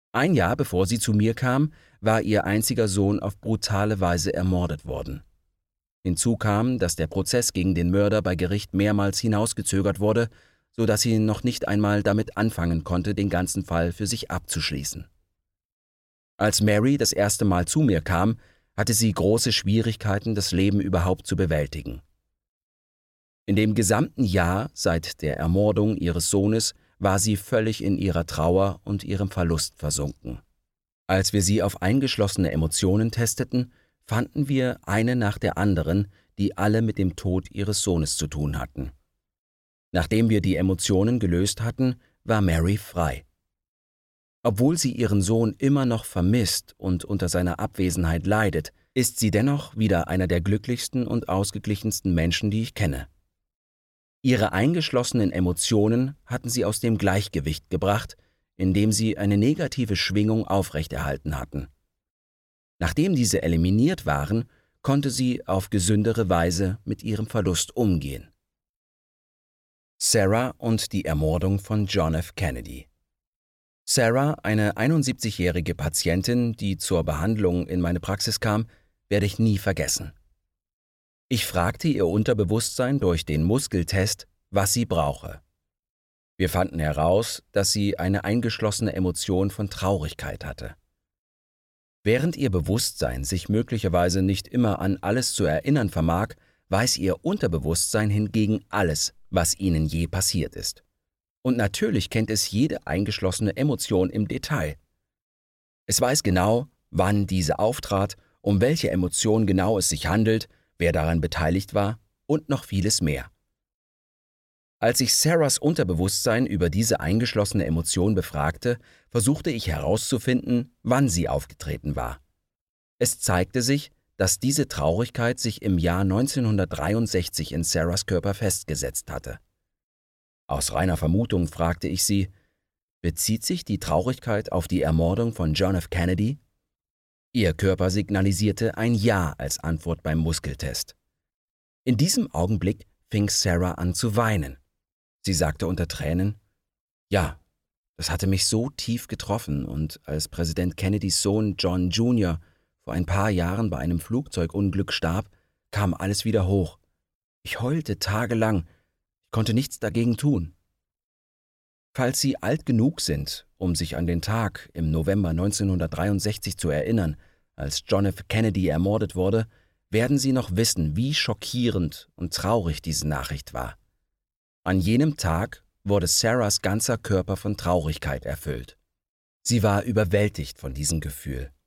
Ein Jahr bevor sie zu mir kam, war ihr einziger Sohn auf brutale Weise ermordet worden. Hinzu kam, dass der Prozess gegen den Mörder bei Gericht mehrmals hinausgezögert wurde, so dass sie noch nicht einmal damit anfangen konnte, den ganzen Fall für sich abzuschließen. Als Mary das erste Mal zu mir kam, hatte sie große Schwierigkeiten, das Leben überhaupt zu bewältigen. In dem gesamten Jahr seit der Ermordung ihres Sohnes war sie völlig in ihrer Trauer und ihrem Verlust versunken. Als wir sie auf eingeschlossene Emotionen testeten, fanden wir eine nach der anderen, die alle mit dem Tod ihres Sohnes zu tun hatten. Nachdem wir die Emotionen gelöst hatten, war Mary frei. Obwohl sie ihren Sohn immer noch vermisst und unter seiner Abwesenheit leidet, ist sie dennoch wieder einer der glücklichsten und ausgeglichensten Menschen, die ich kenne. Ihre eingeschlossenen Emotionen hatten sie aus dem Gleichgewicht gebracht, indem sie eine negative Schwingung aufrechterhalten hatten. Nachdem diese eliminiert waren, konnte sie auf gesündere Weise mit ihrem Verlust umgehen. Sarah und die Ermordung von John F. Kennedy. Sarah, eine 71-jährige Patientin, die zur Behandlung in meine Praxis kam, werde ich nie vergessen. Ich fragte ihr Unterbewusstsein durch den Muskeltest, was sie brauche. Wir fanden heraus, dass sie eine eingeschlossene Emotion von Traurigkeit hatte. Während ihr Bewusstsein sich möglicherweise nicht immer an alles zu erinnern vermag, weiß ihr Unterbewusstsein hingegen alles, was ihnen je passiert ist. Und natürlich kennt es jede eingeschlossene Emotion im Detail. Es weiß genau, wann diese auftrat, um welche Emotion genau es sich handelt, wer daran beteiligt war und noch vieles mehr. Als ich Sarahs Unterbewusstsein über diese eingeschlossene Emotion befragte, versuchte ich herauszufinden, wann sie aufgetreten war. Es zeigte sich, dass diese Traurigkeit sich im Jahr 1963 in Sarahs Körper festgesetzt hatte. Aus reiner Vermutung fragte ich sie, bezieht sich die Traurigkeit auf die Ermordung von John F. Kennedy? Ihr Körper signalisierte ein Ja als Antwort beim Muskeltest. In diesem Augenblick fing Sarah an zu weinen. Sie sagte unter Tränen, ja, das hatte mich so tief getroffen und als Präsident Kennedys Sohn John Jr. vor ein paar Jahren bei einem Flugzeugunglück starb, kam alles wieder hoch. Ich heulte tagelang, ich konnte nichts dagegen tun. Falls Sie alt genug sind, um sich an den Tag im November 1963 zu erinnern, als John F. Kennedy ermordet wurde, werden Sie noch wissen, wie schockierend und traurig diese Nachricht war. An jenem Tag wurde Sarahs ganzer Körper von Traurigkeit erfüllt. Sie war überwältigt von diesem Gefühl.